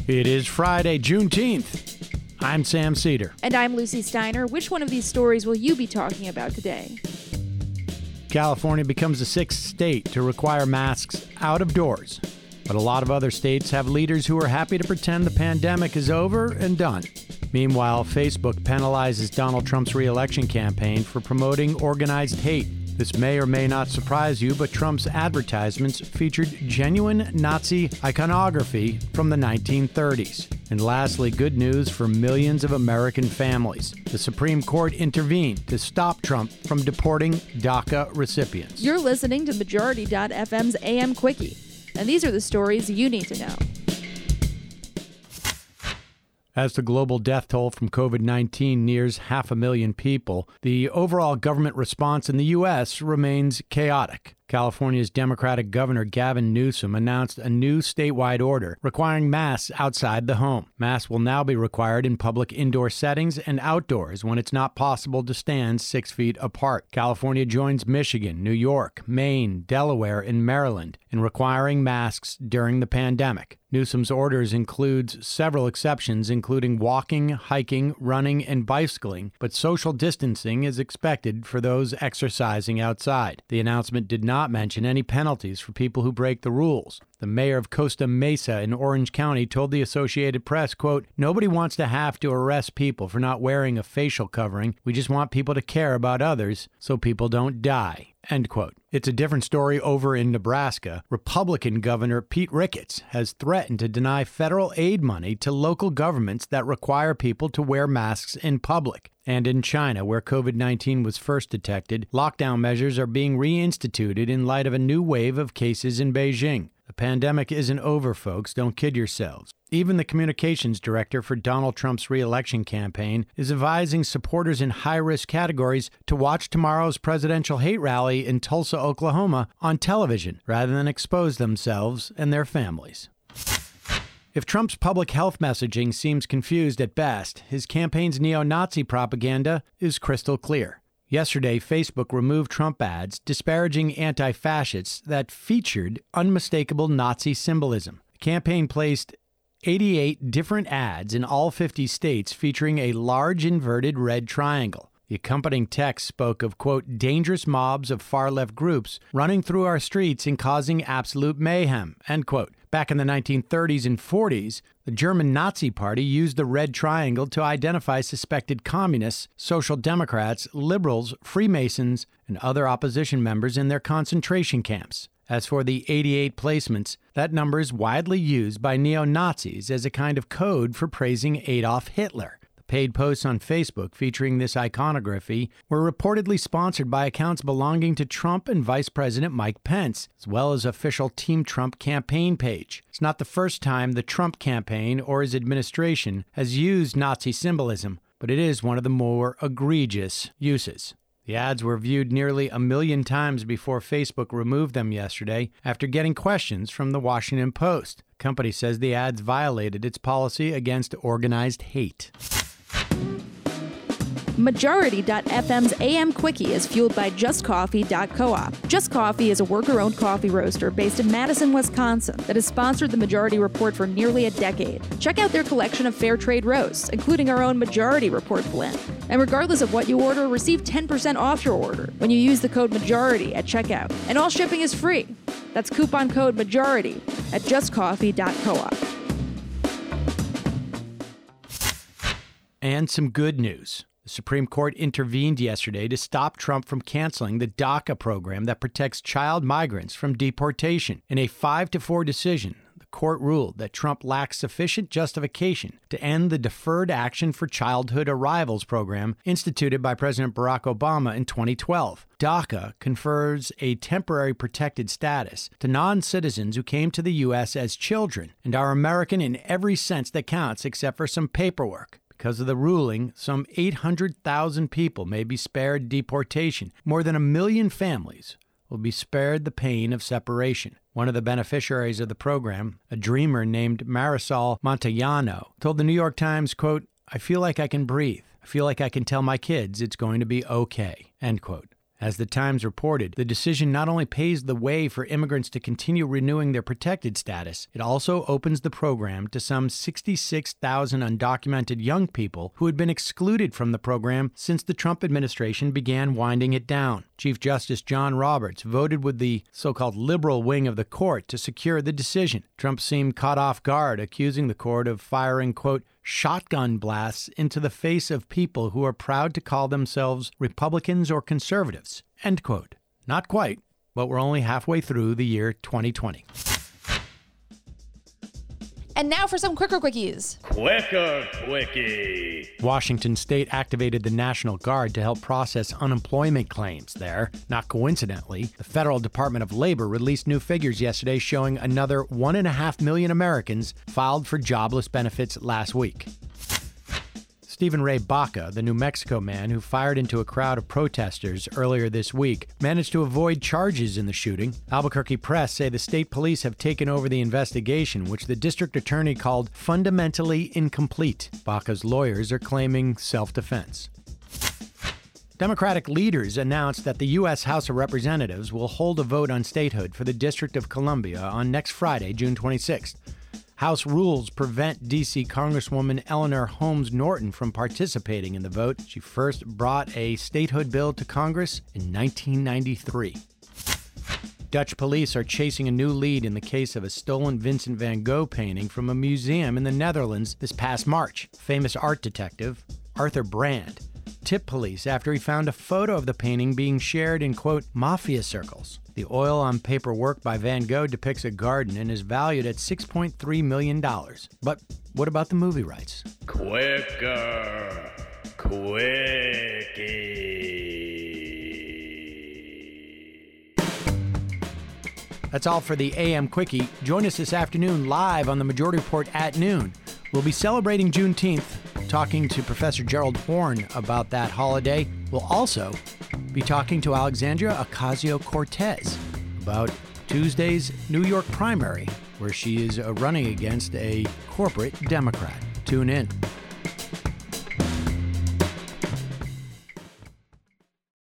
It is Friday, Juneteenth. I'm Sam Cedar. And I'm Lucy Steiner. Which one of these stories will you be talking about today? California becomes the sixth state to require masks out of doors. But a lot of other states have leaders who are happy to pretend the pandemic is over and done. Meanwhile, Facebook penalizes Donald Trump's re-election campaign for promoting organized hate. This may or may not surprise you, but Trump's advertisements featured genuine Nazi iconography from the 1930s. And lastly, good news for millions of American families. The Supreme Court intervened to stop Trump from deporting DACA recipients. You're listening to Majority.fm's AM Quickie, and these are the stories you need to know. As the global death toll from COVID-19 nears 500,000 people, the overall government response in the U.S. remains chaotic. California's Democratic Governor Gavin Newsom announced a new statewide order requiring masks outside the home. Masks will now be required in public indoor settings and outdoors when it's not possible to stand 6 feet apart. California joins Michigan, New York, Maine, Delaware, and Maryland in requiring masks during the pandemic. Newsom's orders includes several exceptions, including walking, hiking, running, and bicycling, but social distancing is expected for those exercising outside. The announcement did not mention any penalties for people who break the rules. The mayor of Costa Mesa in Orange County told the Associated Press, quote, "Nobody wants to have to arrest people for not wearing a facial covering. We just want people to care about others so people don't die." End quote. It's a different story over in Nebraska. Republican Governor Pete Ricketts has threatened to deny federal aid money to local governments that require people to wear masks in public. And in China, where COVID-19 was first detected, lockdown measures are being reinstituted in light of a new wave of cases in Beijing. The pandemic isn't over, folks. Don't kid yourselves. Even the communications director for Donald Trump's re-election campaign is advising supporters in high-risk categories to watch tomorrow's presidential hate rally in Tulsa, Oklahoma on television rather than expose themselves and their families. If Trump's public health messaging seems confused at best, his campaign's neo-Nazi propaganda is crystal clear. Yesterday, Facebook removed Trump ads disparaging anti-fascists that featured unmistakable Nazi symbolism. The campaign placed 88 different ads in all 50 states featuring a large inverted red triangle. The accompanying text spoke of, quote, dangerous mobs of far-left groups running through our streets and causing absolute mayhem, end quote. Back in the 1930s and 40s, the German Nazi Party used the red triangle to identify suspected communists, social democrats, liberals, Freemasons, and other opposition members in their concentration camps. As for the 88 placements, that number is widely used by neo-Nazis as a kind of code for praising Adolf Hitler. Paid posts on Facebook featuring this iconography were reportedly sponsored by accounts belonging to Trump and Vice President Mike Pence, as well as official Team Trump campaign page. It's not the first time the Trump campaign or his administration has used Nazi symbolism, but it is one of the more egregious uses. The ads were viewed nearly 1 million times before Facebook removed them yesterday after getting questions from the Washington Post. The company says the ads violated its policy against organized hate. Majority.fm's AM Quickie is fueled by JustCoffee.coop. Just Coffee is a worker-owned coffee roaster based in Madison, Wisconsin that has sponsored the Majority Report for nearly a decade. Check out their collection of fair trade roasts, including our own Majority Report blend. And regardless of what you order, receive 10% off your order when you use the code MAJORITY at checkout. And all shipping is free. That's coupon code MAJORITY at JustCoffee.coop. And some good news. The Supreme Court intervened yesterday to stop Trump from canceling the DACA program that protects child migrants from deportation. In a 5-4 decision, the court ruled that Trump lacks sufficient justification to end the Deferred Action for Childhood Arrivals program instituted by President Barack Obama in 2012. DACA confers a temporary protected status to non-citizens who came to the U.S. as children and are American in every sense that counts except for some paperwork. Because of the ruling, some 800,000 people may be spared deportation. More than 1 million families will be spared the pain of separation. One of the beneficiaries of the program, a dreamer named Marisol Montellano, told the New York Times, quote, "I feel like I can breathe. I feel like I can tell my kids it's going to be okay," end quote. As the Times reported, the decision not only paves the way for immigrants to continue renewing their protected status, it also opens the program to some 66,000 undocumented young people who had been excluded from the program since the Trump administration began winding it down. Chief Justice John Roberts voted with the so-called liberal wing of the court to secure the decision. Trump seemed caught off guard, accusing the court of firing, quote, shotgun blasts into the face of people who are proud to call themselves Republicans or conservatives, end quote. Not quite, but we're only halfway through the year 2020. And now for some Quicker Quickies. Quicker Quickie. Washington State activated the National Guard to help process unemployment claims there. Not coincidentally, the Federal Department of Labor released new figures yesterday showing another 1.5 million Americans filed for jobless benefits last week. Stephen Ray Baca, the New Mexico man who fired into a crowd of protesters earlier this week, managed to avoid charges in the shooting. Albuquerque Press say the state police have taken over the investigation, which the district attorney called fundamentally incomplete. Baca's lawyers are claiming self-defense. Democratic leaders announced that the U.S. House of Representatives will hold a vote on statehood for the District of Columbia on next Friday, June 26th. House rules prevent D.C. Congresswoman Eleanor Holmes Norton from participating in the vote. She first brought a statehood bill to Congress in 1993. Dutch police are chasing a new lead in the case of a stolen Vincent van Gogh painting from a museum in the Netherlands this past March. Famous art detective Arthur Brand tipped police after he found a photo of the painting being shared in, quote, mafia circles. The oil-on-paper work by Van Gogh depicts a garden and is valued at $6.3 million. But what about the movie rights? Quicker Quickie. That's all for the AM Quickie. Join us this afternoon live on the Majority Report at noon. We'll be celebrating Juneteenth, talking to Professor Gerald Horne about that holiday. We'll also be talking to Alexandria Ocasio-Cortez about Tuesday's New York primary, where she is running against a corporate Democrat. Tune in.